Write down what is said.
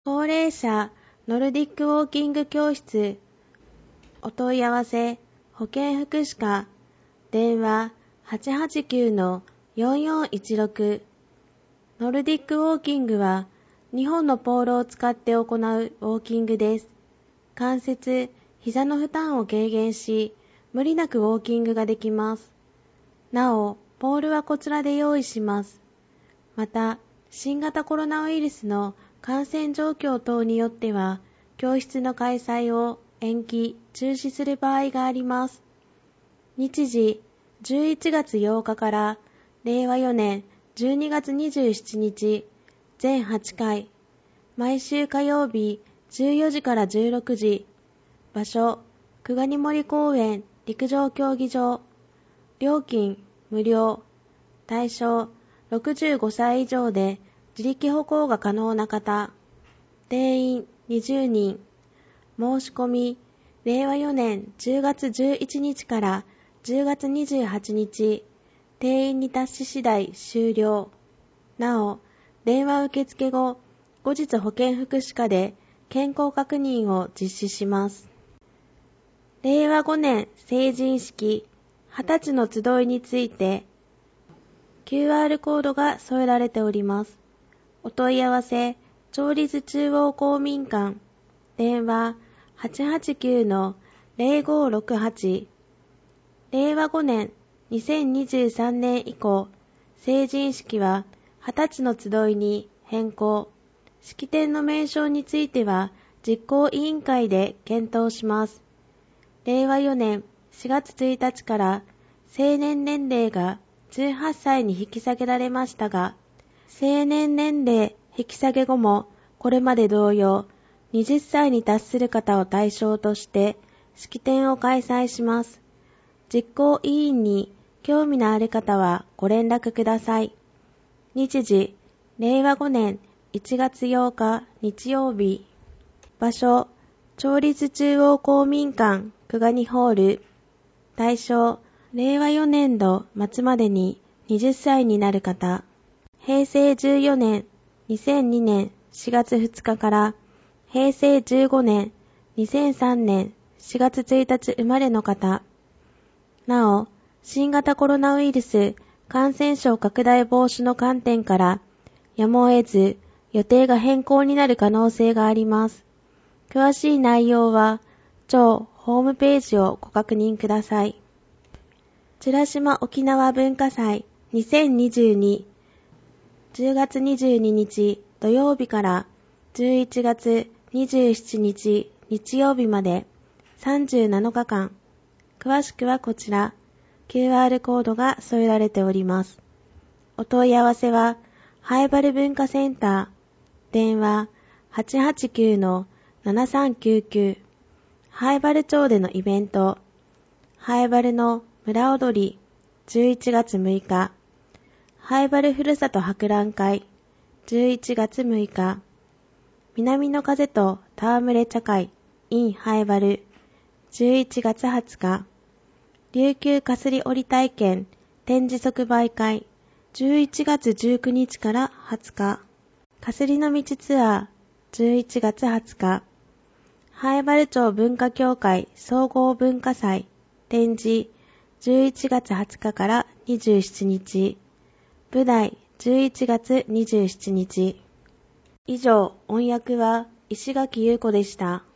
高齢者ノルディックウォーキング教室。お問い合わせ保健福祉課電話 889-4416。 ノルディックウォーキングは2本のポールを使って行うウォーキングです。関節、膝の負担を軽減し、無理なくウォーキングができます。なお、ポールはこちらで用意します。また、新型コロナウイルスの感染状況等によっては、教室の開催を延期、中止する場合があります。日時、11月8日から令和4年12月27日、全8回、毎週火曜日14時から16時、場所、久我森公園陸上競技場、料金、無料、対象、65歳以上で自力歩行が可能な方、定員20人、申し込み、令和4年10月11日から10月28日、定員に達し次第終了。なお、電話受付後、後日保健福祉課で健康確認を実施します。令和5年成人式20歳の集いについて QR コードが添えられております。お問い合わせ町立中央公民館電話 889-0568。 令和5年2023年以降成人式は20歳の集いに変更。式典の名称については実行委員会で検討します。令和4年4月1日から成年年齢が18歳に引き下げられましたが、成年年齢引き下げ後もこれまで同様20歳に達する方を対象として式典を開催します。実行委員に興味のある方はご連絡ください。日時、令和5年1月8日日曜日。場所、町立中央公民館久我にホール。対象、令和4年度末までに20歳になる方。平成14年、2002年4月2日から平成15年、2003年4月1日生まれの方。なお、新型コロナウイルス感染症拡大防止の観点からやむを得ず予定が変更になる可能性があります。詳しい内容は町ホームページをご確認ください。美ら島沖縄文化祭2022 10月22日土曜日から11月27日日曜日まで37日間。詳しくはこちら QR コードが添えられております。お問い合わせはハイバル文化センター電話 889-7399。 ハイバル町でのイベント、ハイバルの村踊り11月6日、ハイバルふるさと博覧会11月6日、南の風と戯れ茶会 in ハイバル11月20日、琉球かすり織体験展示即売会11月19日から20日、かすりの道ツアー11月20日、ハイバル町文化協会総合文化祭展示11月20日から27日、舞台11月27日。以上、音訳は石垣優子でした。